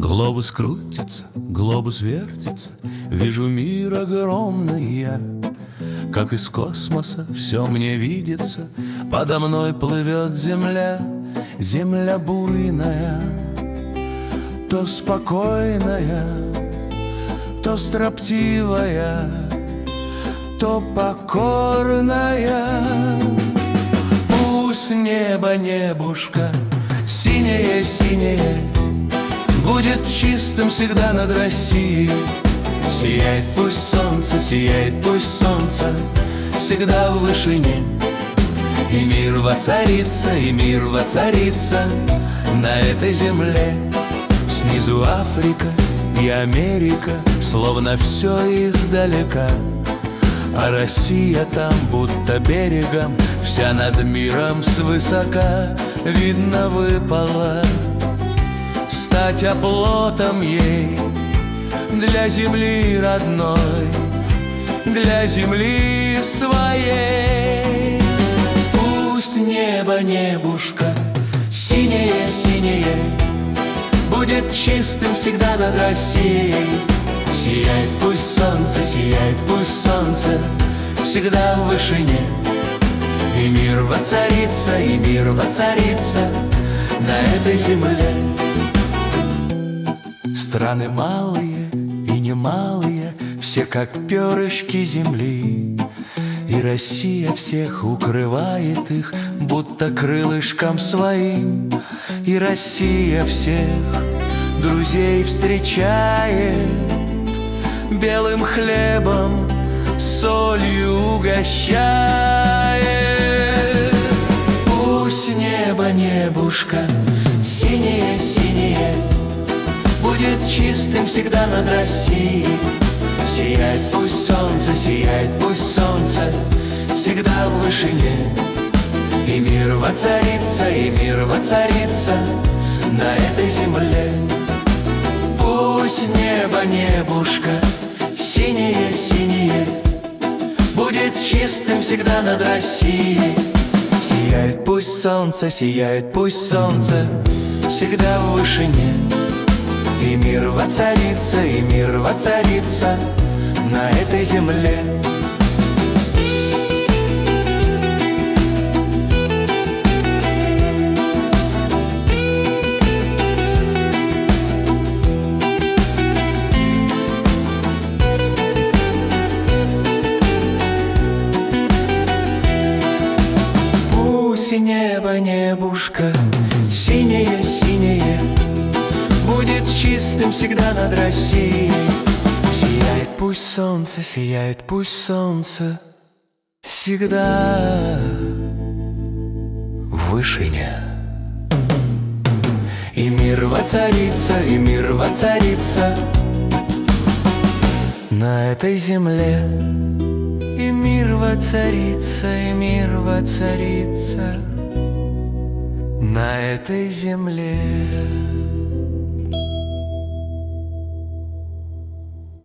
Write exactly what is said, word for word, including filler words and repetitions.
Глобус крутится, глобус вертится, вижу мир огромный я. Как из космоса все мне видится, подо мной плывет земля, земля буйная, то спокойная, то строптивая, то покорная. Пусть небо, небушка, синее-синее, будет чистым всегда над Россией. Сияет пусть солнце, сияет пусть солнце, всегда в вышине. И мир воцарится, и мир воцарится на этой земле. Снизу Африка и Америка, словно все издалека, а Россия там будто берегом, вся над миром свысока. Видно, выпала стать оплотом ей для земли родной, для земли своей. Пусть небо, небушка, синее-синее, будет чистым всегда над Россией. Сияет пусть солнце, сияет пусть солнце, всегда в вышине. И мир воцарится, и мир воцарится на этой земле. Страны малые и немалые, все как перышки земли, и Россия всех укрывает их, будто крылышком своим. И Россия всех друзей встречает, белым хлебом, солью угощает. Пусть небо, небушка, синее-синее, будет чистым всегда над Россией. Сияет пусть солнце, сияет пусть солнце, всегда в вышине. И мир воцарится, и мир воцарится на этой земле. Пусть небо, небушка, синее-синее, будет чистым всегда над Россией. Сияет пусть солнце, сияет пусть солнце, всегда в вышине. И мир воцарится, и мир воцарится на этой земле. Пусть небо, небушка, синее-синее, будет чистым всегда над Россией. Сияет пусть солнце, сияет пусть солнце, всегда в вышине. И мир воцарится, и мир воцарится на этой земле. И мир воцарится, и мир воцарится на этой земле.